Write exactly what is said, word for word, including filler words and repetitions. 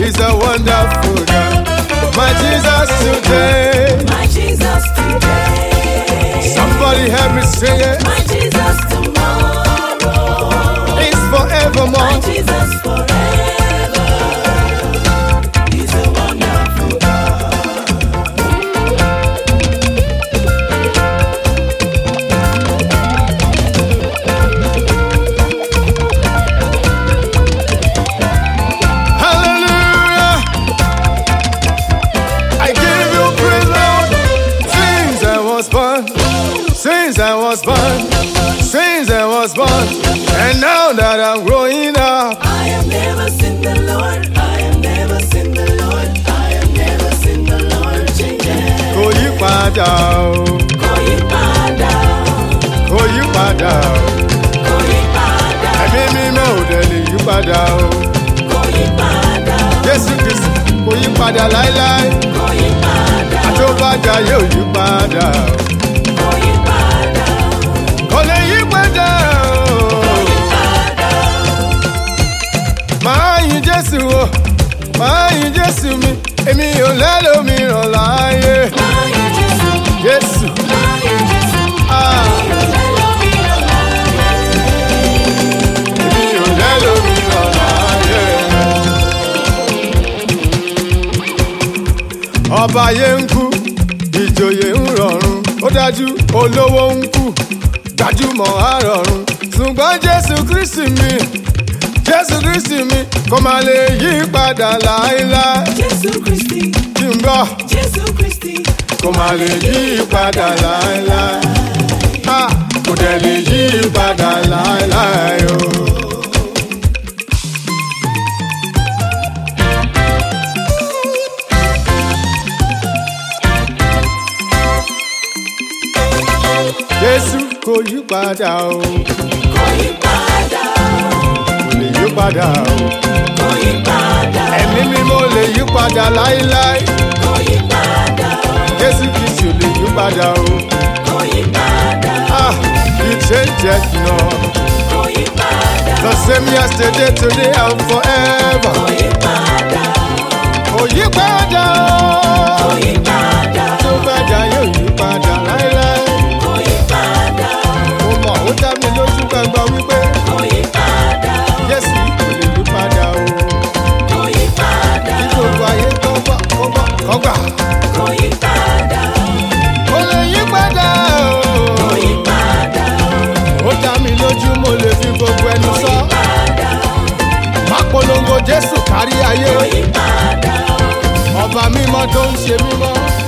He's a wonderful God. My Jesus today. My Jesus today. Somebody help me sing it. My Jesus tomorrow. It's forevermore. My Jesus forever. He's a wonderful God. Hallelujah. I give you praise, Lord. Since I was born, since I was born, since I was born, and now that I'm growing up. I have never seen the Lord. I have never seen the Lord. I have never seen the Lord change. Kò yí padà o, Kò yí padà. kò yí padà o. Kò yí padà. Ẹ̀mí mímọ́ ò dẹ̀ lè yí padà o. Kò yí padà. Jésù Kristi kò yí padà láéláé. Kò yí padà. Àtòbàdà yóò yí padà o. Kò yí padà. Kò lè yí padà o. Kò yí padà. Màá yin Jésù o, màá yin Jésù mi, èmi ò lẹ́lòmíràn láàyè. Láyé Jésù. Jésù, Láyé Jésù. ah, Ẹlòmíràn láyé. èmi ò lẹ́lòmíràn láàyè. Ọba ayé ń kú, ìjòyè ń rọ̀run, ó dájú olówó ń kú, gbajúmọ̀ á rọ̀run. Ṣùgbọ́n Jésù Kristi mi, Jésù Kristi mi, kò má lè yí padà láéláé. Jésù Kristi. Tí ń gbọ́, Jésù Kristi. kò má lè yí padà láéláé. Ah, kò dẹ̀ lè yí padà láéláé o. Jésù kò yí padà o, Kò yí padà. kò lè yí padà o. Kò yí padà. Ẹ̀mí mímọ́ lè yí padà láéláé. Kò yí padà. Jésù Kristi ò lè yí padà o. Kò yí padà. Ah, he changes not. Kò yí padà. The same yesterday, today and forever. Kò yí padà. Kò yí padà Kò o. yí padà. Tó padà yóò yí padà láéláé. Kò yí padà. Mo mọ̀ ó dá mi lójú gbangba wípé Kò yí padà. Jésù kò lè yí padà o. Kò yí padà. Kí gbogbo ayé tó gbọ́ kó gbọ́ kó gbà. Kò yí padà. Kò lè yí padà Kò o. yí padà. Ó dá mi lójú mo lè fi gbogbo ẹnu Kò sọ. yí padà. Má polongo Jésù kárí ayé. Kò yí padà. Ọba mímọ́ tó ń ṣe mímọ́.